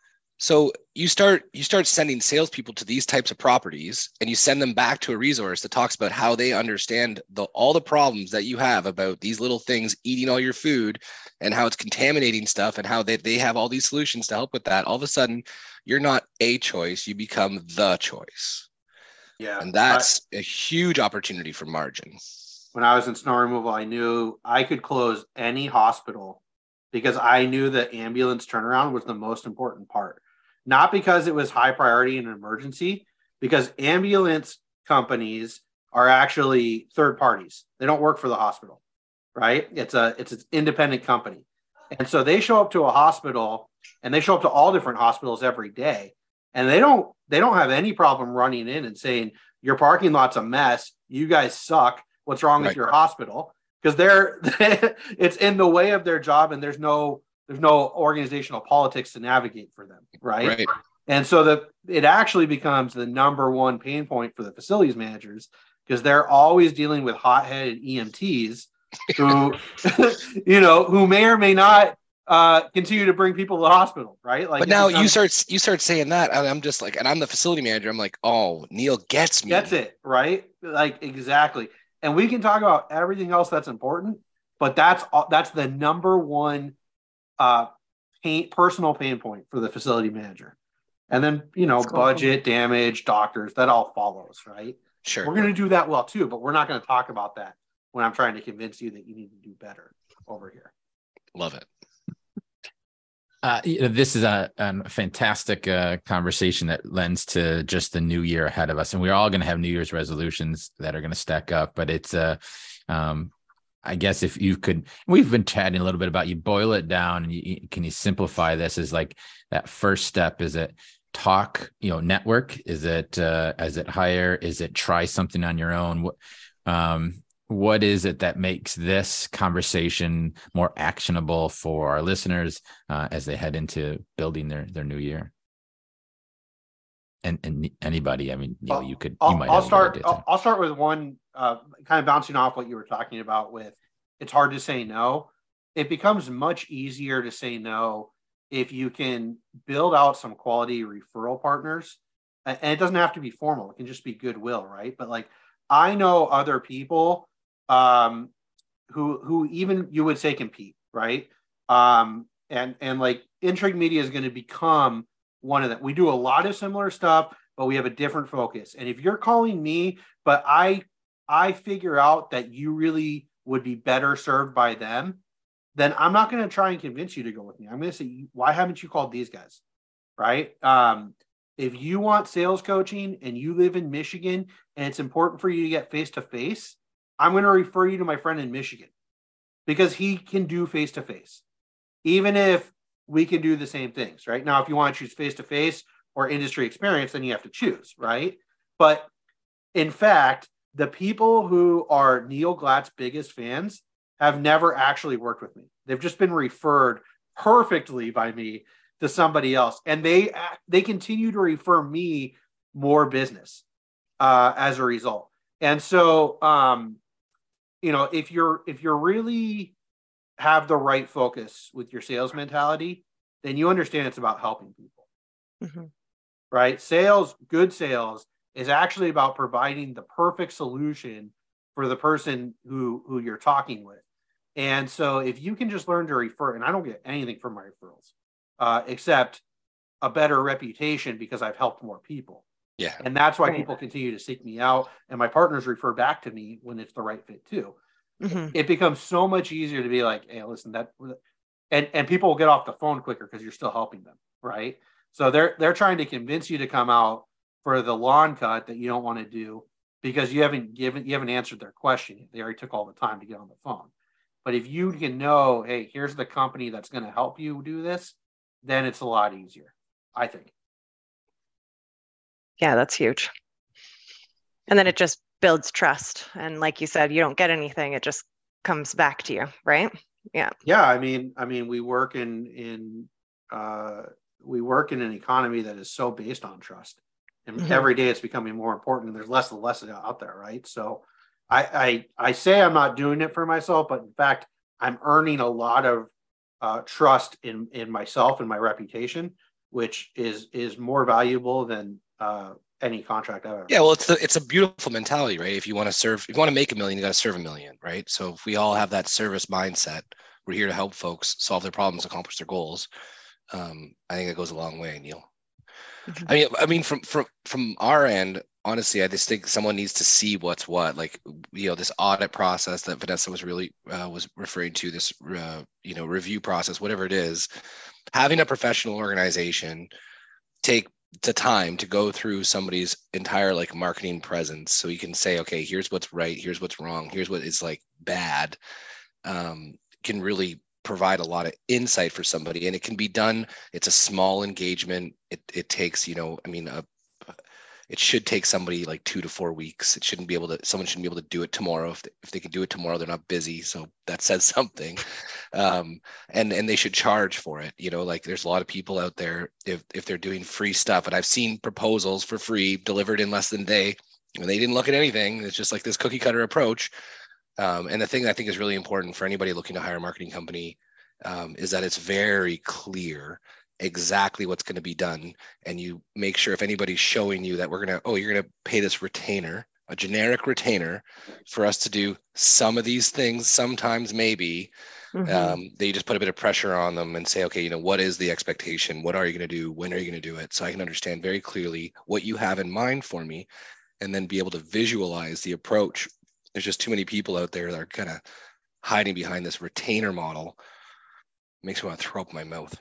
So you start you start sending salespeople to these types of properties, and you send them back to a resource that talks about how they understand the all the problems that you have about these little things eating all your food and how it's contaminating stuff, and how they, they have all these solutions to help with that. All of a sudden, you're not a choice, you become the choice. Yeah. And that's I, a huge opportunity for margin. When I was in snow removal, I knew I could close any hospital because I knew the ambulance turnaround was the most important part. Not because it was high priority in an emergency, because ambulance companies are actually third parties. They don't work for the hospital, right? It's a it's an independent company. And so they show up to a hospital, and they show up to all different hospitals every day. And they don't they don't have any problem running in and saying, your parking lot's a mess. You guys suck. What's wrong right. with your hospital? Because they're it's in the way of their job, and there's no There's no organizational politics to navigate for them, right? right. And so that it actually becomes the number one pain point for the facilities managers, because they're always dealing with hot-headed E M Ts who, you know, who may or may not uh, continue to bring people to the hospital, right? Like, but now you start you start saying that, and I'm just like, and I'm the facility manager. I'm like, oh, Neil gets me. Gets it, right? Like exactly. And we can talk about everything else that's important, but that's that's the number one. Uh, pain, personal pain point for the facility manager. And then, you know, cool. budget, damage, doctors, that all follows, right? Sure. We're going to do that well too, but we're not going to talk about that when I'm trying to convince you that you need to do better over here. Love it. Uh, this is a, a fantastic uh, conversation that lends to just the new year ahead of us. And we're all going to have New Year's resolutions that are going to stack up, but it's uh, um, I guess if you could, we've been chatting a little bit about, you boil it down and you, can you simplify this as like that first step? Is it talk, you know, network? Is it, uh, is it hire? Is it try something on your own? What, um, what is it that makes this conversation more actionable for our listeners uh, as they head into building their, their new year? And, and anybody, I mean, Neil, well, you could, I'll, you might I'll have start, I'll, I'll start with one, uh, kind of bouncing off what you were talking about with, it's hard to say no. It becomes much easier to say no if you can build out some quality referral partners. And it doesn't have to be formal. It can just be goodwill, right? But like, I know other people um, who, who even you would say compete, right? Um, and, and like Intrigue Media is going to become one of them. We do a lot of similar stuff, but we have a different focus. And if you're calling me, but I I figure out that you really would be better served by them, then I'm not going to try and convince you to go with me. I'm going to say, why haven't you called these guys? Right? Um, if you want sales coaching and you live in Michigan and it's important for you to get face-to-face, I'm going to refer you to my friend in Michigan because he can do face-to-face. Even if we can do the same things, right? Now, if you want to choose face-to-face or industry experience, then you have to choose, right? But In fact, the people who are Neil Glatt's biggest fans have never actually worked with me. They've just been referred perfectly by me to somebody else. And they they continue to refer me more business uh, as a result. And so, um, you know, if you're if you're really have the right focus with your sales mentality, then you understand it's about helping people. Mm-hmm. Right? Sales, good sales is actually about providing the perfect solution for the person who, who you're talking with. And so if you can just learn to refer, and I don't get anything from my referrals, uh, except a better reputation because I've helped more people. Yeah. And that's why right. people continue to seek me out, and my partners refer back to me when it's the right fit too. Mm-hmm. It becomes so much easier to be like, hey, listen, that, and, and people will get off the phone quicker because you're still helping them. Right. So they're, they're trying to convince you to come out for the lawn cut that you don't want to do because you haven't given, you haven't answered their question. They already took all the time to get on the phone. But if you can know, hey, here's the company that's going to help you do this, then it's a lot easier, I think. Yeah, that's huge. And then it just builds trust. And like you said, you don't get anything. It just comes back to you, right? Yeah. Yeah. I mean, I mean, we work in, in, uh, we work in an economy that is so based on trust. And mm-hmm. every day it's becoming more important, and there's less and less out there, right? So I, I I say I'm not doing it for myself, but in fact, I'm earning a lot of uh, trust in in myself and my reputation, which is is more valuable than uh, any contract I've ever. Yeah, well, it's the, it's a beautiful mentality, right? If you want to serve, if you want to make a million, you got to serve a million, right? So if we all have that service mindset, we're here to help folks solve their problems, accomplish their goals. Um, I think it goes a long way, Neil. Mm-hmm. I mean, I mean, from from from our end, honestly, I just think someone needs to see what's what. Like, you know, this audit process that Vanessa was really uh, was referring to, this uh, you know, review process, whatever it is. Having a professional organization take the time to go through somebody's entire like marketing presence, so you can say, okay, here's what's right, here's what's wrong, here's what is like bad. Um, can really provide a lot of insight for somebody, and it can be done. It's a small engagement. It it takes, you know, I mean, a, it should take somebody like two to four weeks. It shouldn't be able to, someone shouldn't be able to do it tomorrow. If they, if they can do it tomorrow, they're not busy. So that says something. Um, and, and they should charge for it. You know, like there's a lot of people out there, if, if they're doing free stuff, and I've seen proposals for free delivered in less than a day, and they didn't look at anything. It's just like this cookie cutter approach. Um, and the thing that I think is really important for anybody looking to hire a marketing company um, is that it's very clear exactly what's going to be done. And you make sure if anybody's showing you that we're going to, oh, you're going to pay this retainer, a generic retainer for us to do some of these things, sometimes maybe, mm-hmm. um, that you just put a bit of pressure on them and say, okay, you know, what is the expectation? What are you going to do? When are you going to do it? So I can understand very clearly what you have in mind for me, and then be able to visualize the approach. There's just too many people out there that are kind of hiding behind this retainer model. It makes me want to throw up my mouth.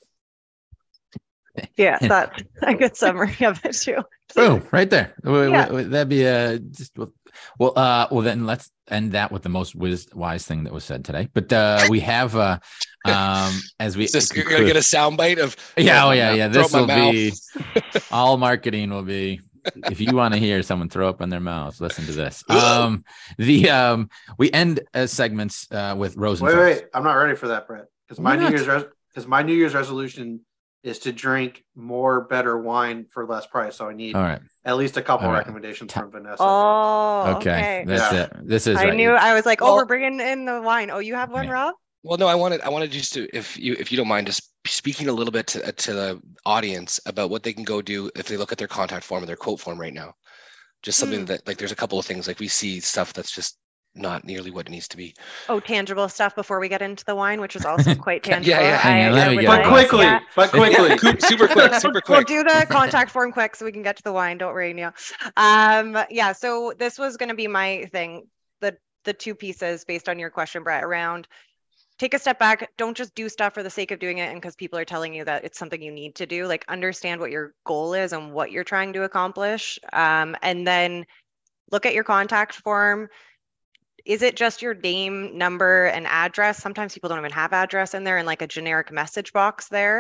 Yeah, that's a good summary of it too. Boom, right there. Yeah. That'd be a just well. Uh, well, then let's end that with the most wise, wise thing that was said today. But uh, we have, uh, um, as we, this, you're gonna get a soundbite of. Yeah, oh yeah, yeah. This will be all marketing. Will be. If you want to hear someone throw up in their mouths, listen to this. Um, the um, we end uh, segments uh, with Rosen. Wait, wait, I'm not ready for that, Brett. Because my New Year's because res- my New Year's resolution is to drink more better wine for less price. So I need all right. at least a couple all right. recommendations from Vanessa. Oh, okay. okay. That's yeah. it. This is. I right. knew. I was like, well, oh, we're bringing in the wine. Oh, you have one, yeah. Rob? Well, no, I wanted, I wanted just to, if you, if you don't mind, just speaking a little bit to, to the audience about what they can go do if they look at their contact form or their quote form right now. Just something mm. that, like, there's a couple of things, like we see stuff that's just not nearly what it needs to be. Oh, tangible stuff before we get into the wine, which is also quite tangible. yeah, yeah. I, on, I but like, quickly, yeah. but quickly, super quick, super quick. We'll do the contact form quick so we can get to the wine. Don't worry, Neil. Um, yeah. So this was going to be my thing. The the two pieces based on your question, Brett, around take a step back. Don't just do stuff for the sake of doing it and because people are telling you that it's something you need to do. Like, understand what your goal is and what you're trying to accomplish, um, and then look at your contact form. Is it just your name, number, and address? Sometimes people don't even have address in there and like a generic message box there.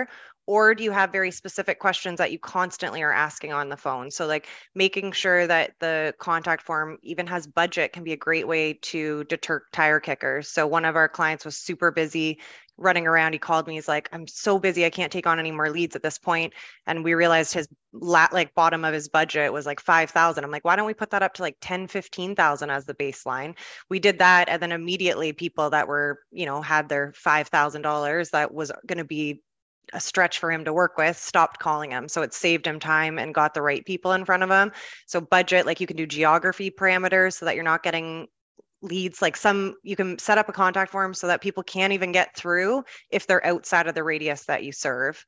Or do you have very specific questions that you constantly are asking on the phone? So like making sure that the contact form even has budget can be a great way to deter tire kickers. So one of our clients was super busy running around. He called me. He's like, I'm so busy. I can't take on any more leads at this point. And we realized his lat like bottom of his budget was like five thousand. I'm like, why don't we put that up to like ten, fifteen thousand as the baseline? We did that. And then immediately people that were, you know, had their five thousand dollars that was going to be a stretch for him to work with, stopped calling him. So it saved him time and got the right people in front of him. So budget, like you can do geography parameters so that you're not getting leads. Like some, you can set up a contact form so that people can't even get through if they're outside of the radius that you serve.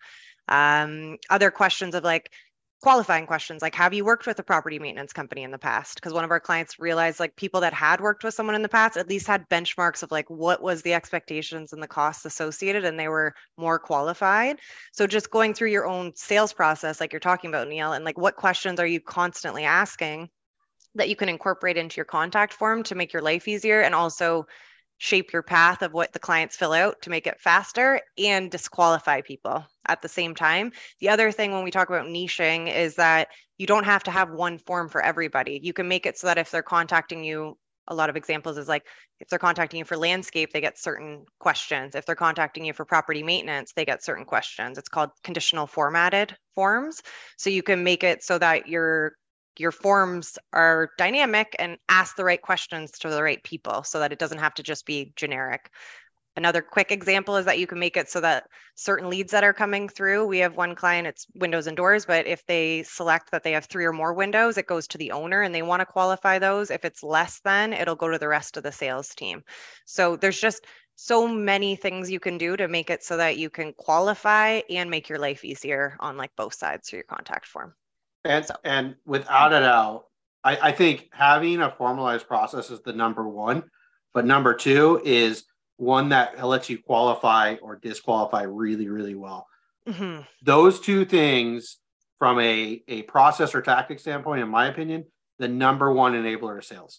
Um, other questions of like, qualifying questions like, have you worked with a property maintenance company in the past? Because one of our clients realized like people that had worked with someone in the past at least had benchmarks of like what was the expectations and the costs associated, and they were more qualified. So just going through your own sales process, like you're talking about, Neil, and like what questions are you constantly asking that you can incorporate into your contact form to make your life easier, and also shape your path of what the clients fill out to make it faster and disqualify people at the same time. The other thing when we talk about niching is that you don't have to have one form for everybody. You can make it so that if they're contacting you, a lot of examples is like, if they're contacting you for landscape, they get certain questions. If they're contacting you for property maintenance, they get certain questions. It's called conditional formatted forms. So you can make it so that your your forms are dynamic and ask the right questions to the right people so that it doesn't have to just be generic. Another quick example is that you can make it so that certain leads that are coming through, we have one client, it's windows and doors, but if they select that they have three or more windows, it goes to the owner and they want to qualify those. If it's less than, it'll go to the rest of the sales team. So there's just so many things you can do to make it so that you can qualify and make your life easier on like both sides through your contact form. And So. and without a doubt, I, I think having a formalized process is the number one, but number two is one that lets you qualify or disqualify really, really well. Mm-hmm. Those two things from a, a process or tactic standpoint, in my opinion, the number one enabler of sales.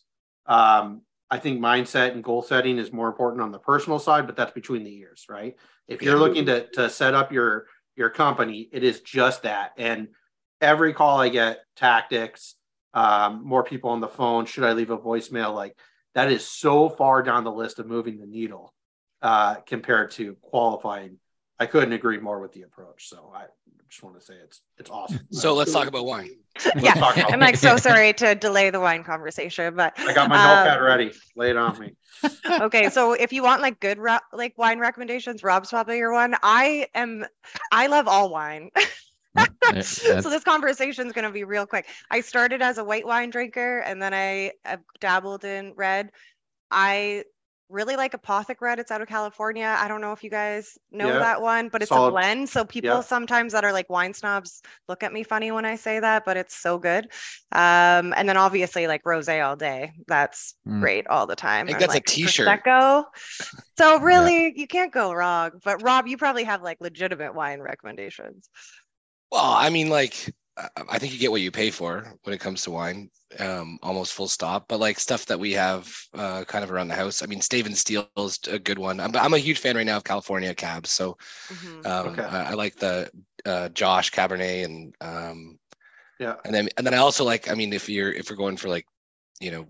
Um, I think mindset and goal setting is more important on the personal side, but that's between the ears, right? If you're yeah. looking to, to set up your, your company, it is just that. And every call I get, tactics, um, more people on the phone, should I leave a voicemail? Like that is so far down the list of moving the needle uh, compared to qualifying. I couldn't agree more with the approach. So I just want to say it's it's awesome. So uh, let's talk about wine. yeah, about I'm like so sorry to delay the wine conversation, but I got my um, notepad ready. Lay it on me. Okay, so if you want like good like wine recommendations, Rob's probably your one. I am. I love all wine. So this conversation is going to be real quick. I started as a white wine drinker and then I have dabbled in red. I really like Apothic Red. It's out of California. I don't know if you guys know yeah. that one, but it's Solid. a blend. So people yeah. sometimes that are like wine snobs look at me funny when I say that, but it's so good. Um, and then obviously like rosé all day. That's mm. great all the time. I think that's like a t-shirt. Prosecco. So really, yeah. you can't go wrong. But Rob, you probably have like legitimate wine recommendations. Well, I mean, like, I think you get what you pay for when it comes to wine, um, almost full stop. But like stuff that we have uh, kind of around the house. I mean, Stave and Steel is a good one. I'm, I'm a huge fan right now of California cabs. So mm-hmm. um, okay. I, I like the uh, Josh Cabernet and um, yeah, and then and then I also like. I mean, if you're if we're going for like, you know,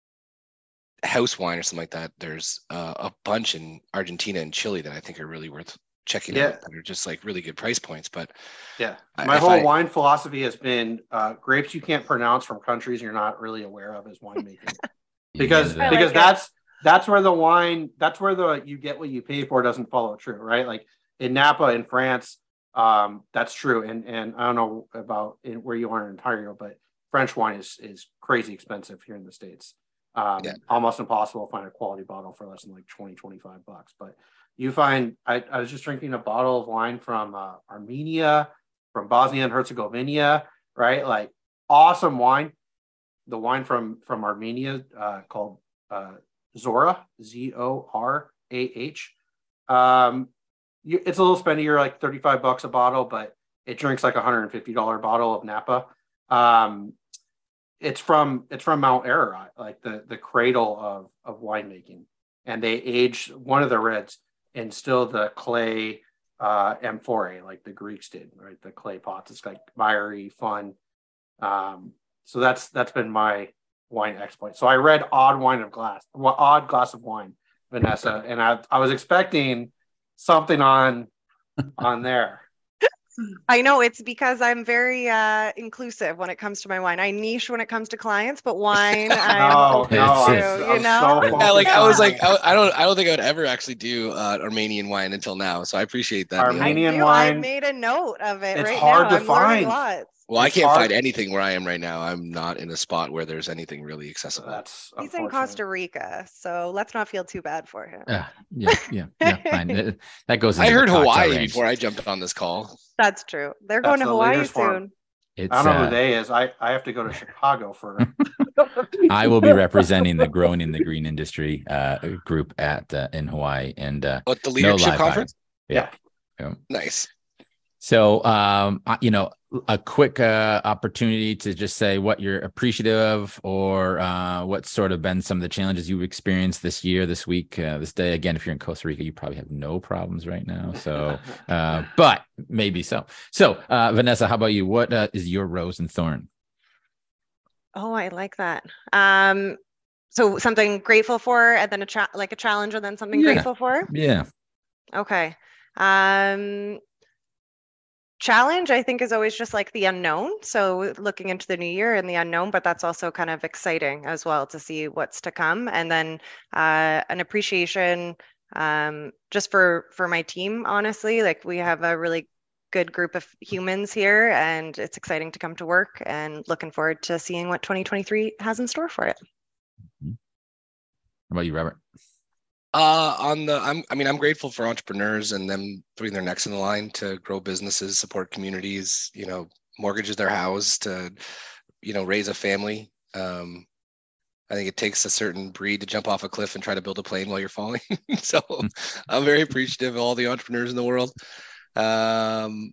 house wine or something like that, there's uh, a bunch in Argentina and Chile that I think are really worth checking yeah. out that are just like really good price points. But yeah, my whole I, wine philosophy has been uh, grapes you can't pronounce from countries you're not really aware of as winemaking, because because like that's it. that's where the wine that's where the you get what you pay for doesn't follow true, right? Like in Napa in France, um, that's true, and and I don't know about in, where you are in Ontario, but French wine is is crazy expensive here in the States. Um, yeah. Almost impossible to find a quality bottle for less than like twenty, twenty-five bucks, but you find, I, I was just drinking a bottle of wine from uh, Armenia, from Bosnia and Herzegovina, right? Like awesome wine. The wine from, from Armenia uh, called uh, Zora, Z O R A H. Um, you, it's a little spendier, like thirty-five bucks a bottle, but it drinks like a one hundred fifty dollars bottle of Napa. Um, it's from, it's from Mount Ararat, like the, the cradle of, of winemaking. And they aged one of the reds and still the clay uh, amphora, like the Greeks did, right? The clay pots. It's like miry, fun. Um, so that's that's been my wine exploit. So I read Odd Wine of Glass, well, Odd Glass of Wine, Vanessa, and I I was expecting something on on there. I know it's because I'm very uh, inclusive when it comes to my wine. I niche when it comes to clients, but wine, I'm No, open no, to, I'm, you I'm know? so Yeah, like focused I was on like, I, I don't, I don't think I would ever actually do uh, Armenian wine until now. So I appreciate that. Neil. I Armenian do. I wine. made a note of it It's right hard now. to I'm learning find. lots. Well, I It's can't hard. find anything where I am right now. I'm not in a spot where there's anything really accessible. That's He's in unfortunate. Costa Rica, so let's not feel too bad for him. Uh, yeah, yeah, yeah. Fine. That- That goes. I into heard the cocktail Hawaii range. before I jumped on this call. That's true. They're going That's to the Hawaii latest form. soon. It's, I don't know uh, who they is. I, I have to go to Chicago for. I will be representing the Growing in the Green Industry uh, group at uh, in Hawaii, and uh, What, the no leadership live conference? Yeah. yeah. Nice. So, um, I- you know, a quick uh, opportunity to just say what you're appreciative of, or uh, what's sort of been some of the challenges you've experienced this year, this week, uh, this day. Again, if you're in Costa Rica, you probably have no problems right now. So, uh, but maybe so. So, uh, Vanessa, how about you? What uh, is your rose and thorn? Oh, I like that. Um, so something grateful for, and then a cha- like a challenge, and then something Yeah. grateful for. Yeah. Okay. Um, challenge, I think, is always just like the unknown. So looking into the new year and the unknown, but that's also kind of exciting as well to see what's to come. And then uh, an appreciation um, just for for my team, honestly. Like we have a really good group of humans here, and it's exciting to come to work, and looking forward to seeing what twenty twenty-three has in store for it. How about you, Robert? Uh, on the, I'm, I mean, I'm grateful for entrepreneurs and them putting their necks in the line to grow businesses, support communities, you know, mortgages their house to, you know, raise a family. Um, I think it takes a certain breed to jump off a cliff and try to build a plane while you're falling. So I'm very appreciative of all the entrepreneurs in the world. Um,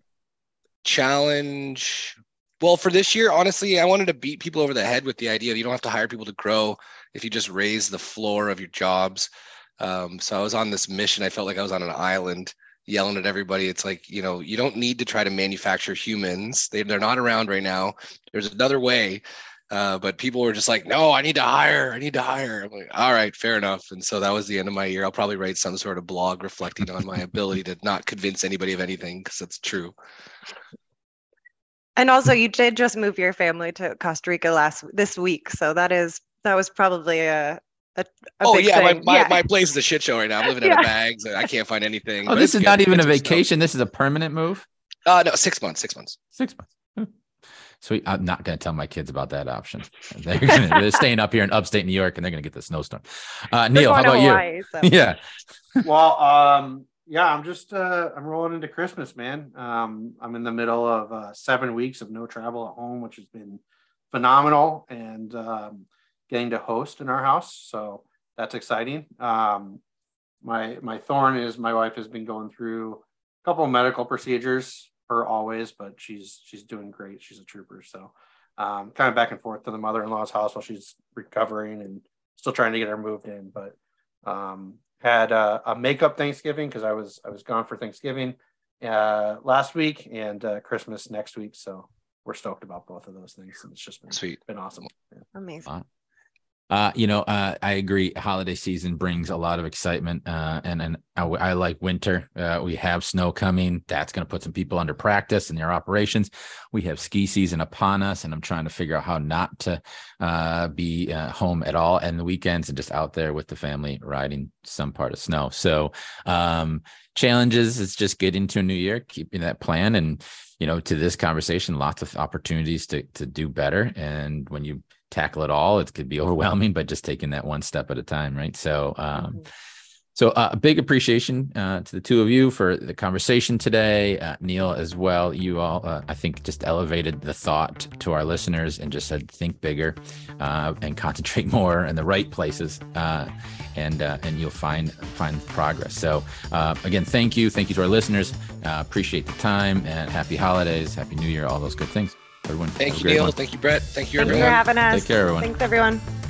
challenge. Well, for this year, honestly, I wanted to beat people over the head with the idea that you don't have to hire people to grow if you just raise the floor of your jobs. Um, so I was on this mission. I felt like I was on an island yelling at everybody. It's like, you know, you don't need to try to manufacture humans. They, they're not around right now. There's another way. Uh, but people were just like, no, I need to hire. I need to hire. I'm like, all right, fair enough. And so that was the end of my year. I'll probably write some sort of blog reflecting on my ability to not convince anybody of anything, because that's true. And also, you did just move your family to Costa Rica last this week, so that is that was probably a a, a oh big yeah, my, thing. my, yeah. my place is a shit show right now. I'm living Yeah. out of bags. I can't find anything. Oh, but this it's is good. not even a It's good stuff. vacation. This is a permanent move. Uh, no, six months, six months. Six months. Hmm. Sweet. I'm not going to tell my kids about that option. They're, gonna, they're staying up here in upstate New York, and they're going to get the snowstorm. Uh, We're Neil, how going to about Hawaii, you? so. Yeah. Well, um, yeah, I'm just uh, I'm rolling into Christmas, man. Um, I'm in the middle of uh, seven weeks of no travel at home, which has been phenomenal, and um, getting to host in our house, so that's exciting. Um, my my thorn is my wife has been going through a couple of medical procedures, her always, but she's she's doing great. She's a trooper, so um, kind of back and forth to the mother-in-law's house while she's recovering and still trying to get her moved in, but. Um, had a, a makeup Thanksgiving because I was I was gone for Thanksgiving uh, last week, and uh, Christmas next week. So we're stoked about both of those things, and it's just been Sweet, been awesome. Yeah. Amazing. Wow. Uh, you know, uh, I agree. Holiday season brings a lot of excitement, uh, and and I, I like winter. Uh, we have snow coming. That's going to put some people under practice in their operations. We have ski season upon us, and I'm trying to figure out how not to uh, be uh, home at all and the weekends, and just out there with the family riding some part of snow. So um, challenges is just getting to a new year, keeping that plan, and you know, to this conversation, lots of opportunities to to do better. And when you tackle it all, it could be overwhelming, but just taking that one step at a time, right? So um Mm-hmm. so uh, a big appreciation uh to the two of you for the conversation today. uh, Neil as well. You all uh, I think just elevated the thought to our listeners and just said think bigger uh and concentrate more in the right places, uh and uh, and you'll find find progress. So uh again, thank you thank you to our listeners. Uh, appreciate the time, and happy holidays, happy new year, all those good things. Everyone, thank you, Neil. One. Thank you, Brett. Thank you, Thank everyone. you for having us. Take care, everyone. Thanks, everyone.